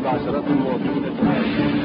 بعشرات المواطنين الفقراء.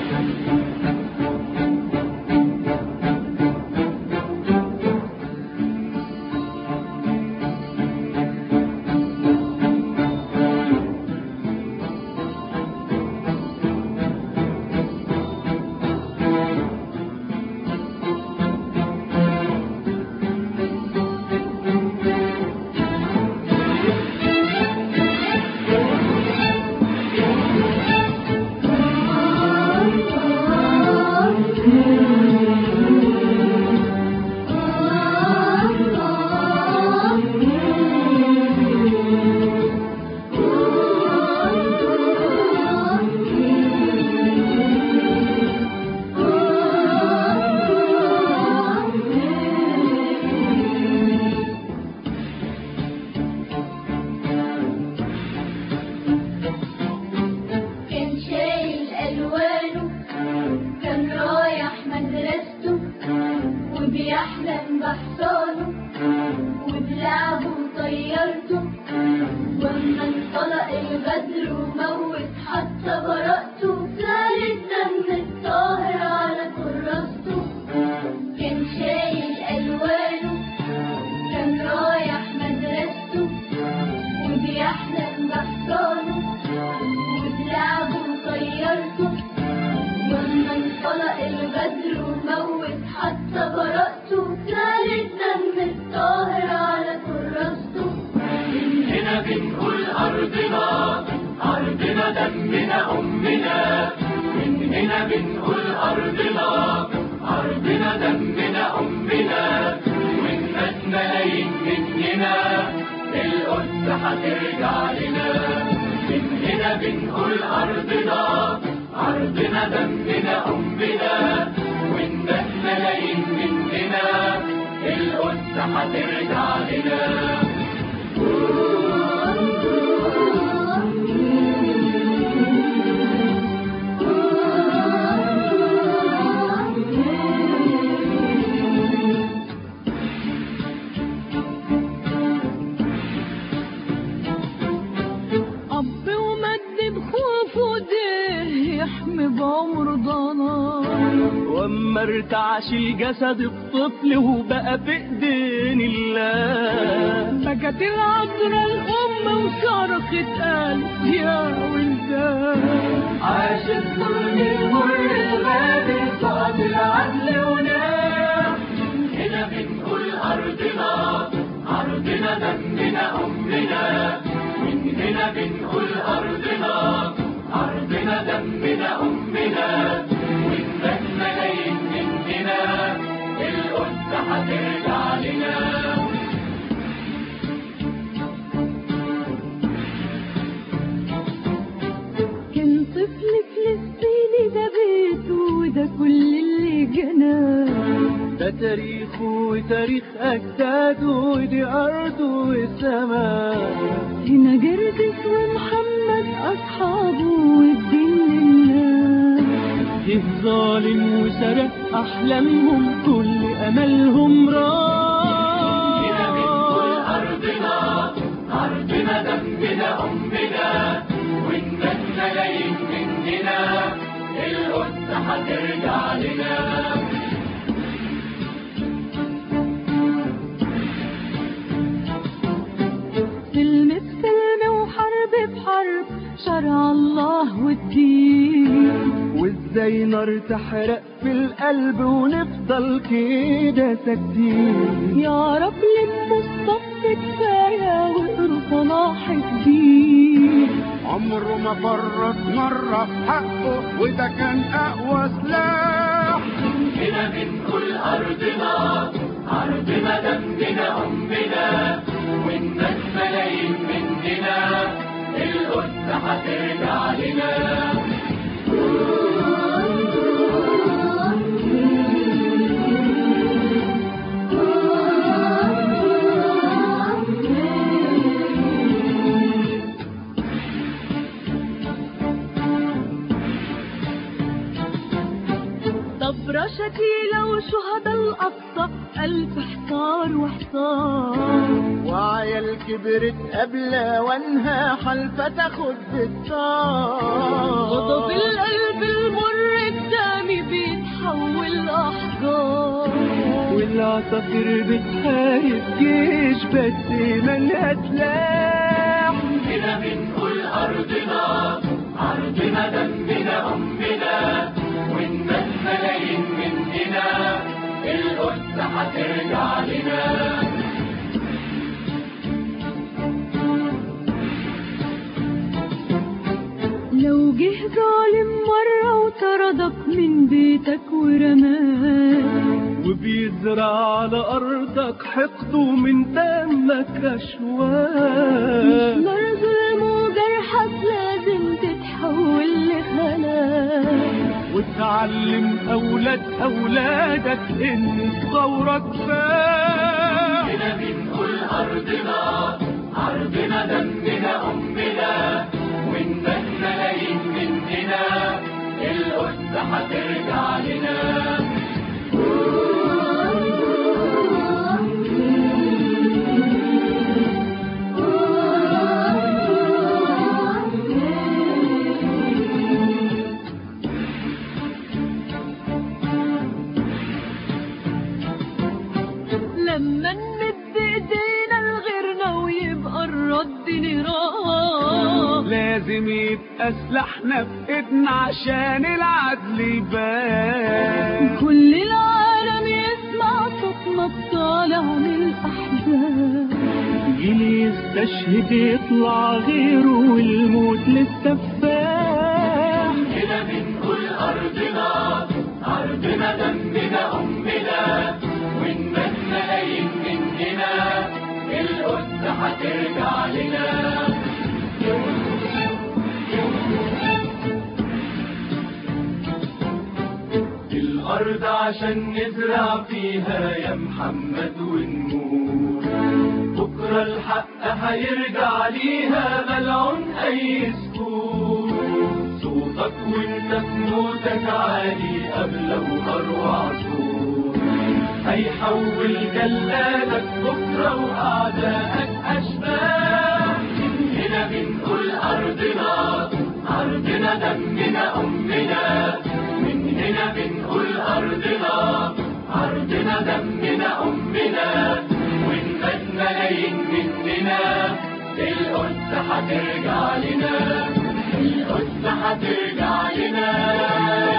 بيحلم بحصانه وبلعبه وطيرته، واما انطلق الغدر وموت حتى براءته، سال الدم الطاهر على كراسته. كان شايل الوانه كان رايح مدرسته، وبيحلم بحصانه وبلعبه وطيرته، واما انطلق الغدر وموت حتى براءته، سال الدم الطاهر على كراسته. من هنا بنقول أرضنا أرضنا دمنا أمنا، من هنا بنقول أرضنا أرضنا دمنا أمنا، والناس ملايين مننا القدس هترجع لنا. من هنا بنقول أرضنا أرضنا دمنا أمنا، والناس ملايين مننا القدس هترجع لنا. أب ومد بخوفه ده يحمي بعمر ضنا، واما ارتعش الجسد الطفل وبقى في ايدين الله، بكت العذراء الأم وصرخت قالت يا ولدان، عاش الظلم المر الغادر صعد العدل ونام. هنا بنقول أرضنا أرضنا دمنا أمنا، من هنا بنقول أرضنا أرضنا دمنا أمنا، والناس ملايين مننا القدس هترجع لنا. كان طفل فلسطيني ده بيته وده كل اللي جناه، ده تاريخه وتاريخ أجداده ودي أرضه والسماء، هنا جردس ومحمد أصحابه والدين لله، جه ظالم وسرق أحلامهم كل أملهم راح. هنا بنقول أرضنا أرضنا دمنا أمنا، والناس ملايين مننا القدس هترجع لنا. سلم بسلم وحرب بحرب شرع الله والدين، وازاي نار تحرق في القلب ونفضل كده ساكتين. يا رب لموا الصف كفاية واقروا صلاح الدين، عمره ما فرط مرة في حقه وده كان أقوى سلاح. هنا بنقول أرضنا أرضنا دمنا أمنا، والناس ملايين مننا القدس هترجع لنا. طب شكيلة وشهداء الأقصى ألف حصار وحصار، وعيال كبرت قبل وانها حلفة تاخد بالطار. غضب القلب المر الدامي بيتحول أحجار، والعصافير بتحارب جيش بس مالها سلاح. هنا بنقول أرضنا، أرضنا دمنا أمنا، والناس ملايين مننا، القدس هترجع لنا. لو جه ظالم مرة وطردك من بيتك ورماك، وبيزرع على أرضك حقد ومن دمك أشواك، مش نار ظلم وجرحك لازم تتحول لخلاك، وتعلم أولادك إن الثورة كفاح. هنا بنقول أرضنا، أرضنا دمنا أمنا، والناس ملايين مننا، القدس هترجع لنا. لما نمد ايدينا لغيرنا ويبقى الرد نيران، لازم يبقى سلاحنا في ايدنا عشان العدل يبان. كل العالم يسمع صوتنا الطالع من الأحزان، جيل يستشهد يطلع غيره والموت للسفاح. هنا بنقول أرضنا، أرضنا دمنا أمنا، والناس ملايين مننا، القدس هترجع لنا. الأرض عشان نزرع فيها يا محمد ونموت، بكرة الحق هيرجع ليها ملعون أي سكوت. صوتك وانت في موتك عالي أبلغ أروع صوت، هيحول جلادك بكرة وأعدائك أشباح. هنا بنقول أرضنا، أرضنا دمنا أمنا، من هنا بنقول أرضنا، أرضنا دمنا أمنا، والناس ملايين مننا، القدس هترجع لنا، القدس هترجع لنا.